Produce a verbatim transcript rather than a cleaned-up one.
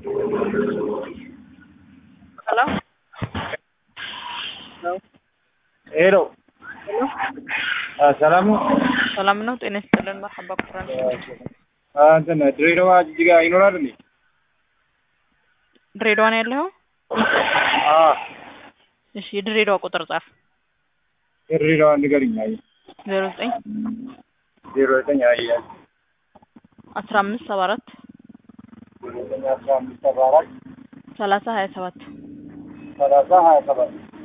Hello? Hello? Hello. Hello? ሰላም ነው? ሰላም ነው። ጤና ይስጥልን። መርሐባ ቁርአን እንትን ድሬዳዋ ጅጅጋ ይኖራል እንዴ? ድሬዳዋ ነው ያለው? አዎ። እሺ የድሬዳዋ ቁጥር ጻፍ። ድሬዳዋ ንገሪኝ። አይ ዜሮ ዘጠኝ ዜሮ ዘጠኝ አይ አስራ አምስት ሰባ አራት ዜሮ ዘጠኝ አስራ አምስት ሰባ አራት ሰላሳ ሀያ ሰባት ሰላሳ ሀያ ሰባት